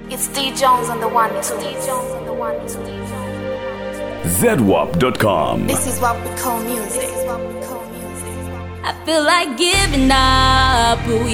It's D Jones on the one, too. ZWAP.com. This is what we call music. I feel like giving up, ooh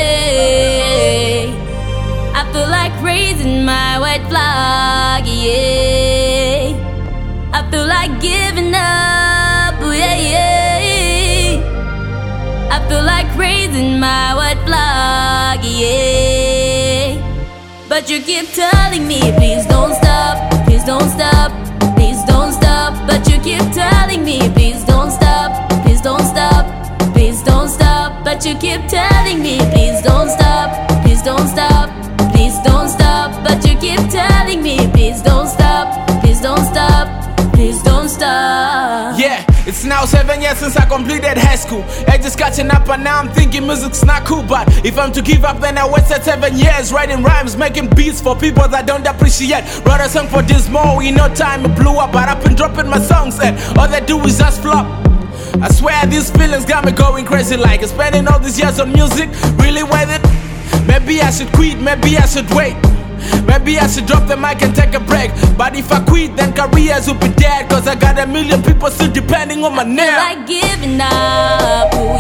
yeah. I feel like raising my white flag, yeah. I feel like giving up, ooh yeah. I feel like raising my white flag, yeah. But you keep telling me, please don't stop, please don't stop, please don't stop. But you keep telling me, please don't stop, please don't stop, please don't stop. But you keep telling me, please don't stop, please don't stop, please don't stop. But you keep telling me, please don't stop, please don't stop, please don't stop. Yeah, it's now 7 years since I completed high school. I just catching up and now I'm thinking music's not cool. But if I'm to give up then I wasted 7 years writing rhymes, making beats for people that don't appreciate. Wrote a song for this more in no time it blew up. But I've been dropping my songs and all they do is just flop. I swear these feelings got me going crazy, like spending all these years on music, really worth it? Maybe I should quit, maybe I should wait. Maybe I should drop the mic and take a break. But if I quit then careers will be dead, cause I got a million people still depending on my name. I feel like giving up, ooh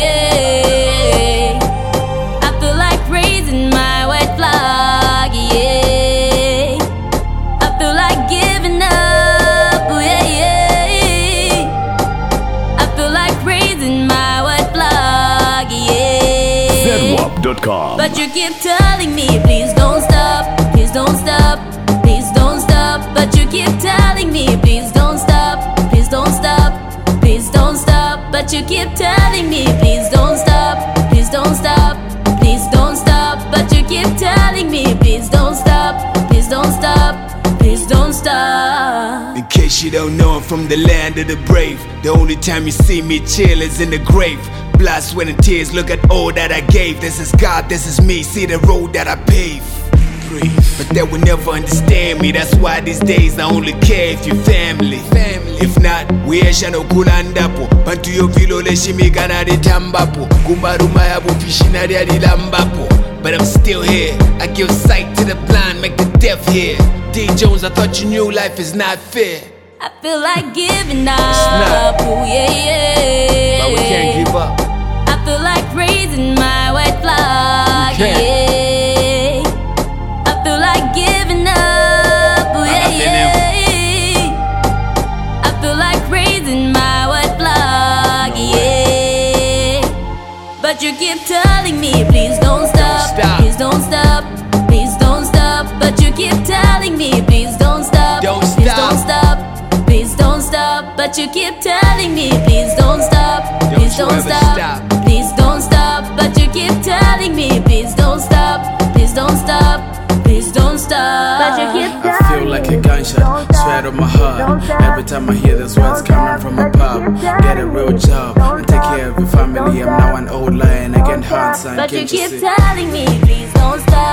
yeah. I feel like raising my white flag, yeah. I feel like giving up, ooh yeah. I feel like raising my white flag, yeah. ZWAP.com. But you keep telling me, please don't stop, please don't stop, please don't stop. But you keep telling me, please don't stop, please don't stop, please don't stop. But you keep telling me, please don't stop, please don't stop, please don't stop. But you keep telling me, please don't stop, please don't stop, please don't stop. In case you don't know, I'm from the land of the brave. The only time you see me chill is in the grave. Blood, sweat and tears, look at all that I gave. This is God, this is me, see the road that I pave. But they will never understand me, that's why these days I only care if you're family. If not, weesha nokulandapo bantu yovilo leshimikana litambapo kumaruma yabo pishina lyalilambapo. But I'm still here, I give sight to the blind, make the deaf hear. D Jones, I thought you knew life is not fair. I feel like giving up, ooh yeah. But we can't give up. I feel like raising my white flag, yeah. I feel like giving up, ooh yeah. I feel like raising my white flag, yeah. But you keep telling me, please don't stop, please don't stop, please don't stop. But you keep telling me, please don't stop, please don't stop, please don't stop. But you keep telling me, please don't stop, please don't stop, please don't stop. But you keep telling me, please don't stop, please don't stop, please don't stop. But you keep I feel like a gunshot, sweat on my heart. Every time I hear those words coming from above. Get a real job and take care of your family. I'm now an old lion, I can't hunt, son. But you Can't keep see? telling me, please don't stop.